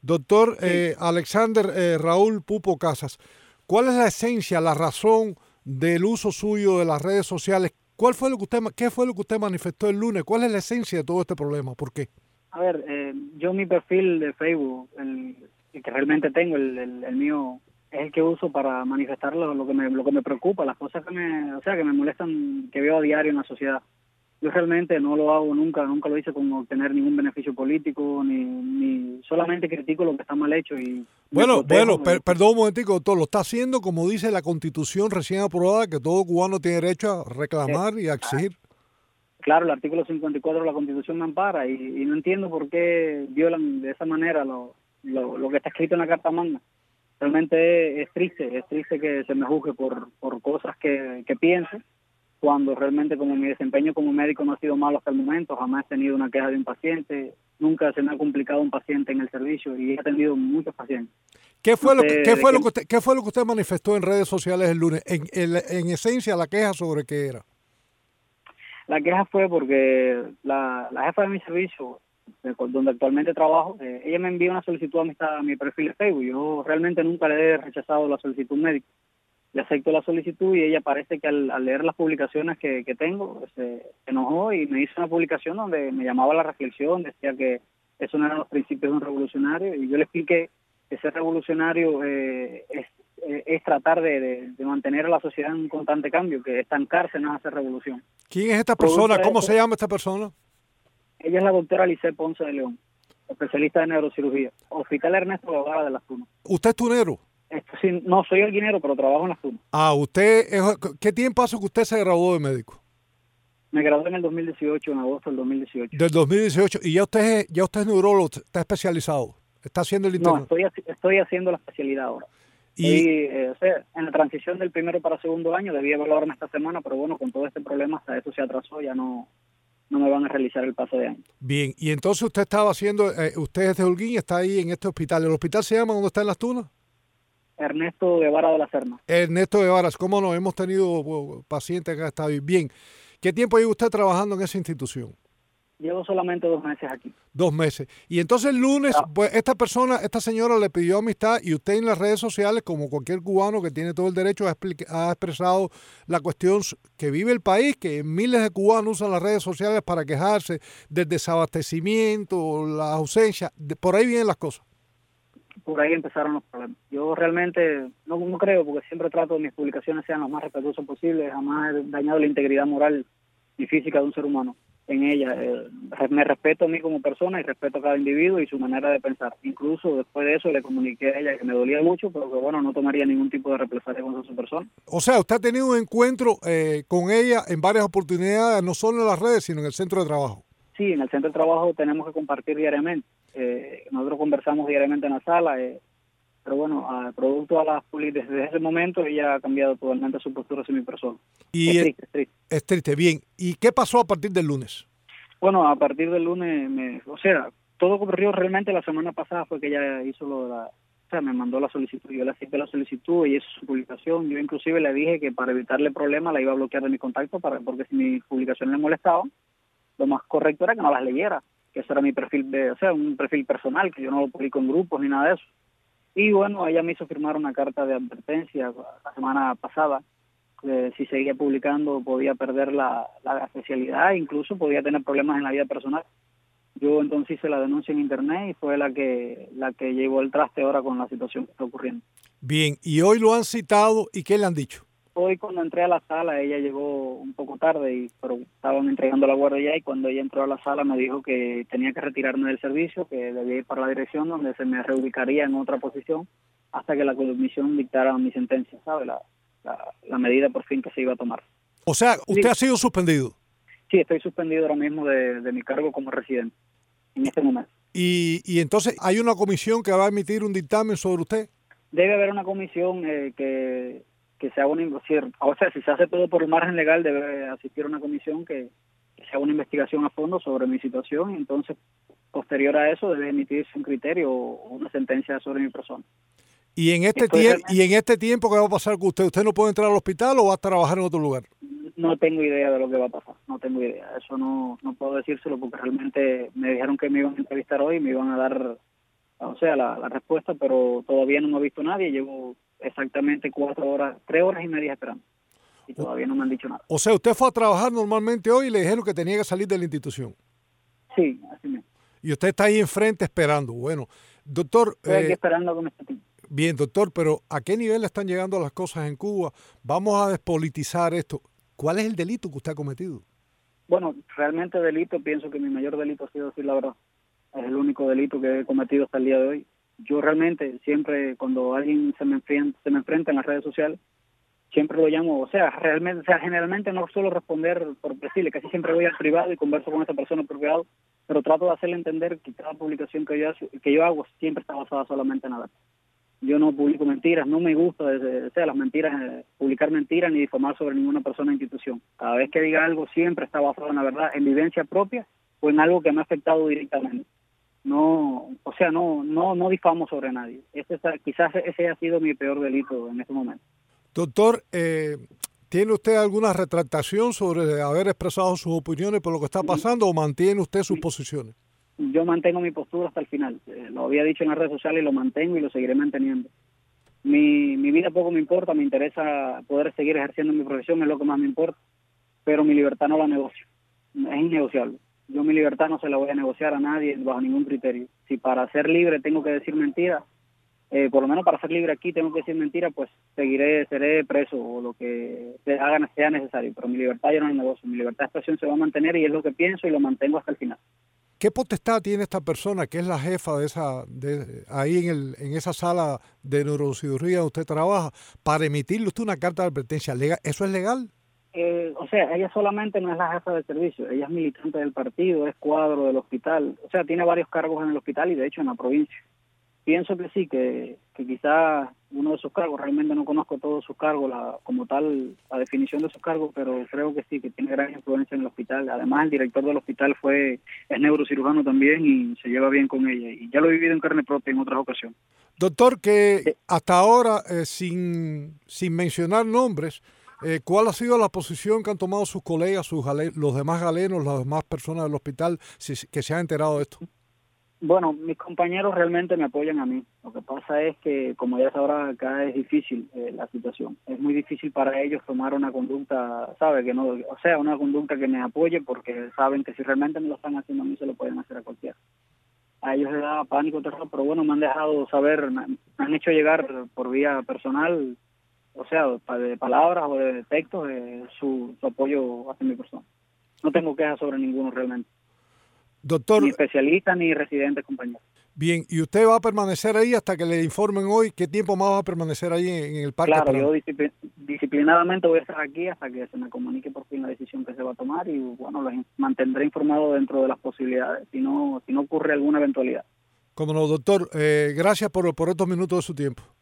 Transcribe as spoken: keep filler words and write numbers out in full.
Doctor Sí, eh, Alexander eh, Raúl Pupo Casas, ¿cuál es la esencia, la razón del uso suyo de las redes sociales? ¿Cuál fue lo que usted, ma- qué fue lo que usted manifestó el lunes? ¿Cuál es la esencia de todo este problema? ¿Por qué? a ver, eh, yo mi perfil de Facebook, el, el que realmente tengo, el, el, el mío, es el que uso para manifestar lo, lo que me lo que me preocupa, las cosas que me, o sea, que me molestan, que veo a diario en la sociedad. Yo realmente no lo hago nunca, nunca lo hice con obtener ningún beneficio político, ni, ni solamente critico lo que está mal hecho y me Bueno, bueno, protejo. per- perdón un momentico, doctor, lo está haciendo como dice la Constitución recién aprobada, que todo cubano tiene derecho a Eh, reclamar y a exigir. Claro, el artículo cincuenta y cuatro de la Constitución me ampara y, y no entiendo por qué violan de esa manera lo, lo, lo que está escrito en la Carta Magna. Realmente es, es triste, es triste que se me juzgue por, por cosas que, que pienso, cuando realmente como mi desempeño como médico no ha sido malo hasta el momento, jamás he tenido una queja de un paciente, nunca se me ha complicado un paciente en el servicio y he atendido muchos pacientes. ¿Qué No fue lo sé que, qué de fue lo qué. que usted, qué fue lo que usted manifestó en redes sociales el lunes? En, en, en esencia, la queja sobre qué era. La queja fue porque la, la jefa de mi servicio, de- donde actualmente trabajo, eh, ella me envió una solicitud a mi, a mi perfil de Facebook. Yo realmente nunca le he rechazado la solicitud médica. Le acepto la solicitud y ella parece que al, al leer las publicaciones que, que tengo se enojó y me hizo una publicación donde me llamaba a la reflexión, decía que eso no eran los principios de un revolucionario y yo le expliqué que ser revolucionario eh, es, eh, es tratar de, de, de mantener a la sociedad en un constante cambio, que estancarse no es hacer revolución. ¿Quién es esta Producto persona? de ¿Cómo se eso, llama esta persona? ella es la doctora Lice Ponce de León, especialista de neurocirugía, Hospital Ernesto Guevara de Las Tunas. ¿Usted es tunero? Esto sí, no soy el guinero, pero trabajo en Las Tunas. Ah, usted, es- ¿qué tiempo hace que usted se graduó de médico? Me gradué en el dos mil dieciocho, en agosto del dos mil dieciocho. Del dos mil dieciocho. Y ya usted, es- ya usted es neurólogo, está especializado, está haciendo el No, internado. estoy haci- estoy haciendo la especialidad ahora. Estoy, Y eh, o sea, en la transición del primero para segundo año, debía evaluarme esta semana, pero bueno, con todo este problema hasta eso se atrasó, ya no, no me van a realizar el pase de año. bien, y entonces usted estaba haciendo, eh, usted es de Holguín y está ahí en este hospital. ¿El hospital se llama donde está en Las Tunas? Ernesto Guevara de la Serna. Ernesto de Varas, ¿cómo no? Hemos tenido bueno, pacientes que han estado ahí. Bien, ¿qué tiempo lleva usted trabajando en esa institución? Llevo solamente dos meses aquí. Dos meses. Y entonces el lunes, Ah, pues esta persona, esta señora le pidió amistad y usted en las redes sociales, como cualquier cubano que tiene todo el derecho, ha, explica- ha expresado la cuestión s- que vive el país, que miles de cubanos usan las redes sociales para quejarse del desabastecimiento, la ausencia. De- por ahí vienen las cosas. por ahí empezaron los problemas. Yo realmente no, no creo, porque siempre trato de mis publicaciones sean lo más respetuosas posible, jamás he dañado la integridad moral y física de un ser humano en ella. Eh, re- me respeto a mí como persona y respeto a cada individuo y su manera de pensar. Incluso después de eso le comuniqué a ella que me dolía mucho, pero que bueno, no tomaría ningún tipo de represalia contra su persona. O sea, usted ha tenido un encuentro eh, con ella en varias oportunidades, no solo en las redes, sino en el centro de trabajo. Sí, en el centro de trabajo tenemos que compartir diariamente. Eh, nosotros conversamos diariamente en la sala, eh, pero bueno, a, producto a las puli- desde ese momento ella ha cambiado totalmente su postura hacia mi persona. Y Es es, triste, es triste. es triste. Bien, ¿y qué pasó a partir del lunes? Bueno, a partir del lunes, me, o sea, todo ocurrió realmente la semana pasada, fue que ella hizo lo de la, o sea, me mandó la solicitud, yo le acepté la solicitud y hizo su publicación. Yo inclusive le dije que para evitarle problemas la iba a bloquear de mi contacto, para, porque si mi publicación le molestaba, lo más correcto era que no las leyera, que eso era mi perfil, de, o sea, un perfil personal, que yo no lo publico en grupos ni nada de eso. Y bueno, ella me hizo firmar una carta de advertencia la semana pasada, que si seguía publicando podía perder la, la especialidad, incluso podía tener problemas en la vida personal. Yo entonces hice la denuncia en internet y fue la que la que llevó el traste ahora con la situación que está ocurriendo. Bien, y hoy lo han citado y ¿qué le han dicho? Hoy cuando entré a la sala, ella llegó un poco tarde, y pero estaban entregando la guardia ya, y cuando ella entró a la sala me dijo que tenía que retirarme del servicio, que debía ir para la dirección donde se me reubicaría en otra posición hasta que la comisión dictara mi sentencia, ¿sabe? La, la, la medida por fin que se iba a tomar. O sea, Sí, usted ha sido suspendido. sí, estoy suspendido ahora mismo de, de mi cargo como residente en este momento. Y, y entonces hay una comisión que va a emitir un dictamen sobre usted. Debe haber una comisión eh, que, que se haga una investigación, o sea, si se hace todo por el margen legal, debe asistir a una comisión que, que se haga una investigación a fondo sobre mi situación, y entonces, posterior a eso, debe emitirse un criterio o una sentencia sobre mi persona. Y en este Estoy tiempo, y realmente, en este tiempo, ¿qué va a pasar con usted? ¿Usted no puede entrar al hospital o va a trabajar en otro lugar? no tengo idea de lo que va a pasar, no tengo idea, eso no, no puedo decírselo porque realmente me dijeron que me iban a entrevistar hoy y me iban a dar o sea, la, la respuesta, pero todavía no me ha visto nadie. Llevo exactamente cuatro horas, tres horas y media esperando y todavía no me han dicho nada. O sea, usted fue a trabajar normalmente hoy y le dijeron que tenía que salir de la institución. Sí, así mismo. Y usted está ahí enfrente esperando. Bueno, doctor... Estoy aquí eh, esperando con este tipo. Bien, doctor, pero ¿a qué nivel están llegando las cosas en Cuba? Vamos a despolitizar esto. ¿Cuál es el delito que usted ha cometido? Bueno, realmente delito, pienso que mi mayor delito ha sido decir la verdad. Es el único delito que he cometido hasta el día de hoy. Yo realmente siempre, cuando alguien se me enfrenta, se me enfrenta en las redes sociales, siempre lo llamo, o sea, realmente, o sea, generalmente no suelo responder por decirle, casi siempre voy al privado y converso con esa persona por privado, pero trato de hacerle entender que cada publicación que yo, que yo hago siempre está basada solamente en la verdad. Yo no publico mentiras, no me gusta, o sea, las mentiras, eh, publicar mentiras ni difamar sobre ninguna persona o institución. Cada vez que diga algo siempre está basado en la verdad, en vivencia propia o en algo que me ha afectado directamente. No, o sea, no no no difamo sobre nadie. Ese es, quizás ese ha sido mi peor delito en este momento. Doctor, eh, ¿tiene usted alguna retractación sobre haber expresado sus opiniones por lo que está pasando o mantiene usted sus posiciones? Yo mantengo mi postura hasta el final. Eh, lo había dicho en las redes sociales y lo mantengo y lo seguiré manteniendo. Mi, mi vida poco me importa, me interesa poder seguir ejerciendo mi profesión, es lo que más me importa, pero mi libertad no la negocio. Es innegociable. Yo mi libertad no se la voy a negociar a nadie bajo ningún criterio. Si para ser libre tengo que decir mentiras, eh, por lo menos para ser libre aquí tengo que decir mentiras, pues seguiré, seré preso o lo que se haga, sea necesario. Pero mi libertad yo no la negocio. Mi libertad de expresión se va a mantener y es lo que pienso y lo mantengo hasta el final. ¿Qué potestad tiene esta persona que es la jefa de esa, de, ahí en, el, en esa sala de neurocirugía donde usted trabaja, para emitirle usted una carta de advertencia? ¿Eso es legal? Eh, o sea, ella solamente no es la jefa de servicio, ella es militante del partido, es cuadro del hospital, o sea, tiene varios cargos en el hospital y de hecho en la provincia. Pienso que sí, que, que quizás uno de sus cargos, realmente no conozco todos sus cargos, la, como tal, la definición de sus cargos, pero creo que sí, que tiene gran influencia en el hospital. Además, el director del hospital fue es neurocirujano también y se lleva bien con ella. Y ya lo he vivido en carne propia en otras ocasiones. Doctor, que Sí. hasta ahora, eh, sin, sin mencionar nombres, eh, ¿cuál ha sido la posición que han tomado sus colegas, sus gale, los demás galenos, las demás personas del hospital si, que se han enterado de esto? Bueno, mis compañeros realmente me apoyan a mí. Lo que pasa es que, como ya sabrá, acá es difícil eh, la situación. Es muy difícil para ellos tomar una conducta, ¿sabe? Que no, o sea, una conducta que me apoye porque saben que si realmente me lo están haciendo a mí, se lo pueden hacer a cualquiera. A ellos les da pánico, terror, pero bueno, me han dejado saber, me, me han hecho llegar por vía personal, o sea, de palabras o de textos, eh, su, su apoyo hacia mi persona. No tengo quejas sobre ninguno realmente. Doctor, ni especialistas ni residentes, compañeros. Bien, ¿y usted va a permanecer ahí hasta que le informen hoy qué tiempo más va a permanecer ahí en, en el parque? Claro, esperando? yo disciplin disciplinadamente voy a estar aquí hasta que se me comunique por fin la decisión que se va a tomar y bueno, los mantendré informados dentro de las posibilidades, si no, si no ocurre alguna eventualidad. Como no, doctor, eh, gracias por, por estos minutos de su tiempo.